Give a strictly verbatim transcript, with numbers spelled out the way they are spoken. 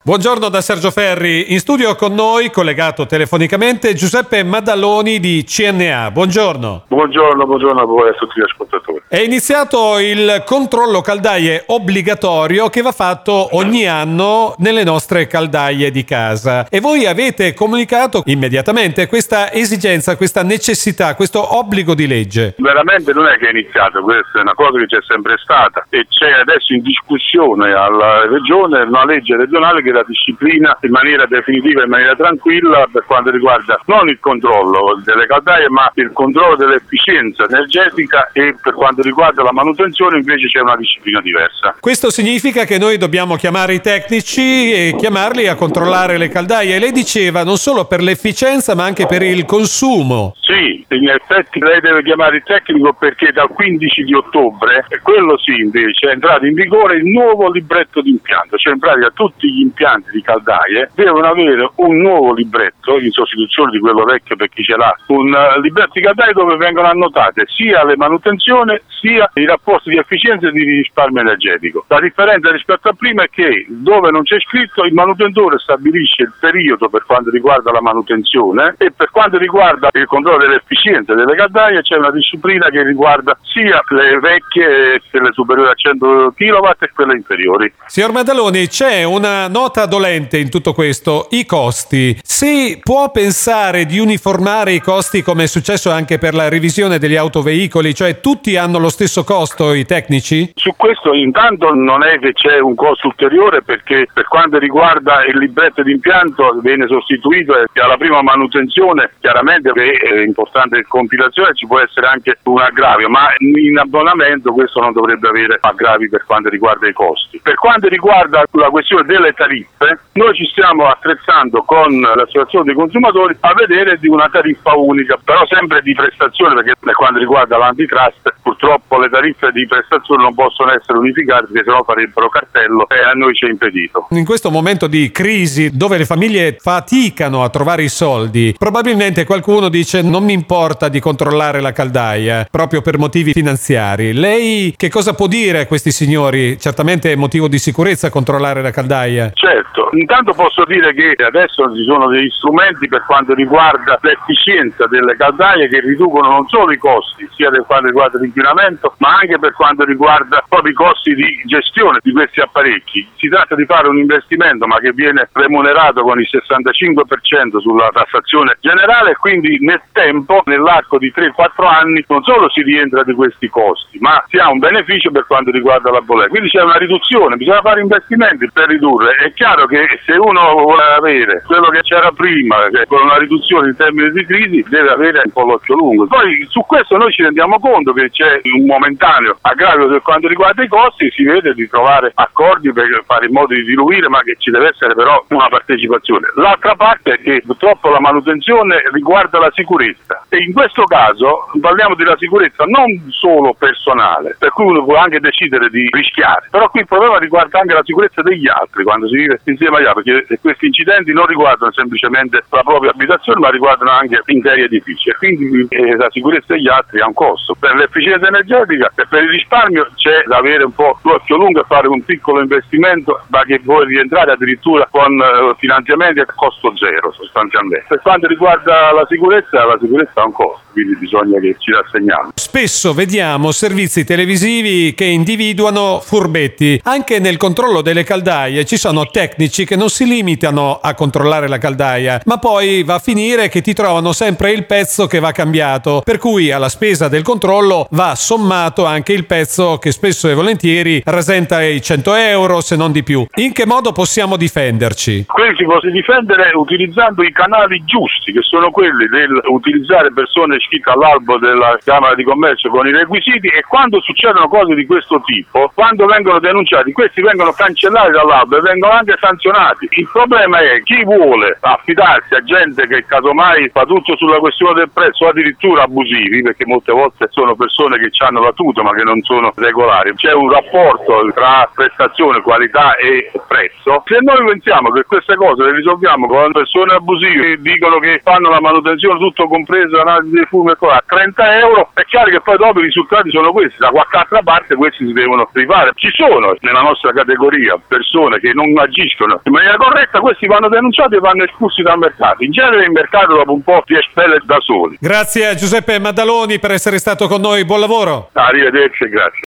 Buongiorno da Sergio Ferri. In studio con noi, collegato telefonicamente, Giuseppe Maddaloni di C N A. Buongiorno. Buongiorno, buongiorno a voi e a tutti gli ascoltatori. È iniziato il controllo caldaie obbligatorio che va fatto ogni anno nelle nostre caldaie di casa. E voi avete comunicato immediatamente questa esigenza, questa necessità, questo obbligo di legge. Veramente non è che è iniziato, questa è una cosa che c'è sempre stata e c'è adesso in discussione alla Regione una legge regionale che la disciplina in maniera definitiva, in maniera tranquilla per quanto riguarda non il controllo delle caldaie ma il controllo dell'efficienza energetica, e per quanto riguarda la manutenzione invece c'è una disciplina diversa. Questo significa che noi dobbiamo chiamare i tecnici e chiamarli a controllare le caldaie. Lei diceva non solo per l'efficienza ma anche per il consumo. Sì, in effetti lei deve chiamare il tecnico perché dal quindici di ottobre, e quello sì invece, è entrato in vigore il nuovo libretto di impianto, cioè in pratica tutti gli impianti di caldaie devono avere un nuovo libretto in sostituzione di quello vecchio per chi ce l'ha, un uh, libretto di caldaie dove vengono annotate sia le manutenzioni sia i rapporti di efficienza e di risparmio energetico. La differenza rispetto a prima è che dove non c'è scritto il manutentore stabilisce il periodo per quanto riguarda la manutenzione, e per quanto riguarda il controllo dell'efficienza delle caldaie c'è una disciplina che riguarda sia le vecchie, quelle superiori a cento chilowatt e quelle inferiori. Signor Maddaloni, c'è una nota dolente in tutto questo, i costi. Si può pensare di uniformare i costi come è successo anche per la revisione degli autoveicoli, cioè tutti hanno lo stesso costo, i tecnici? Su questo intanto non è che c'è un costo ulteriore, perché per quanto riguarda il libretto di impianto viene sostituito e alla prima manutenzione chiaramente che è importante compilazione ci può essere anche un aggravio, ma in abbonamento questo non dovrebbe avere aggravi per quanto riguarda i costi. Per quanto riguarda la questione delle tariffe, noi ci stiamo attrezzando con l'associazione dei consumatori a vedere di una tariffa unica, però sempre di prestazione, perché per quanto riguarda l'antitrust purtroppo le tariffe di prestazione non possono essere unificate perché sennò farebbero cartello e a noi ci è impedito. In questo momento di crisi dove le famiglie faticano a trovare i soldi, probabilmente qualcuno dice non mi importa di controllare la caldaia proprio per motivi finanziari. Lei che cosa può dire a questi signori? Certamente è motivo di sicurezza controllare la caldaia. Certo, intanto posso dire che adesso ci sono degli strumenti per quanto riguarda l'efficienza delle caldaie che riducono non solo i costi, sia per quanto riguarda l'inquinamento, ma anche per quanto riguarda proprio i costi di gestione di questi apparecchi. Si tratta di fare un investimento ma che viene remunerato con il sessantacinque per cento sulla tassazione generale, e quindi nel tempo, nell'arco di tre quattro anni, non solo si rientra di questi costi, ma si ha un beneficio per quanto riguarda la bolletta. Quindi c'è una riduzione, bisogna fare investimenti per ridurre. È chiaro che se uno vuole avere quello che c'era prima, cioè con una riduzione in termini di crisi, deve avere un po' l'occhio lungo. Poi su questo noi ci rendiamo conto che c'è un momentaneo aggravio per quanto riguarda i costi, si vede di trovare accordi per fare in modo di diluire, ma che ci deve essere però una partecipazione. L'altra parte è che purtroppo la manutenzione riguarda la sicurezza, e in questo caso parliamo della sicurezza non solo personale, per cui uno può anche decidere di rischiare, però qui il problema riguarda anche la sicurezza degli altri quando si vive insieme agli altri, perché questi incidenti non riguardano semplicemente la propria abitazione ma riguardano anche interi edifici, e quindi eh, la sicurezza degli altri ha un costo. Per l'efficienza energetica e per il risparmio c'è da avere un po' l'occhio lungo e fare un piccolo investimento, ma che può rientrare addirittura con eh, finanziamenti a costo zero sostanzialmente. Per quanto riguarda la sicurezza, la sicurezza ha un costo, quindi bisogna che ci rassegniamo. Spesso vediamo servizi televisivi che individuano furbetti. Anche nel controllo delle caldaie ci sono tecnici che non si limitano a controllare la caldaia, ma poi va a finire che ti trovano sempre il pezzo che va cambiato, per cui alla spesa del controllo va sommato anche il pezzo che spesso e volentieri rasenta i cento euro se non di più. In che modo possiamo difenderci? Qui si può difendere utilizzando i canali giusti, che sono quelli del utilizzare persone iscritte all'albo della Camera di Commercio con i requisiti, e quando succedono cose di questo tipo, quando vengono denunciati, questi vengono cancellati dall'albo e vengono anche sanzionati. Il problema è chi vuole affidarsi a gente che casomai fa tutto sulla questione del prezzo, o addirittura abusivi, perché molte volte sono persone che hanno la tuta ma che non sono regolari. C'è un rapporto tra prestazione, qualità e prezzo. Se noi pensiamo che queste cose le risolviamo con persone abusive che dicono che fanno la manutenzione tutto compreso l'analisi di perfume a trenta euro, è chiaro che poi dopo i risultati sono questi, da qualche altra parte questi si devono rifare. Ci sono nella nostra categoria persone che non agiscono in maniera corretta, questi vanno denunciati e vanno espulsi dal mercato. In genere il mercato dopo un po' si espelle da soli. Grazie a Giuseppe Maddaloni per essere stato con noi, buon lavoro. Arrivederci e grazie.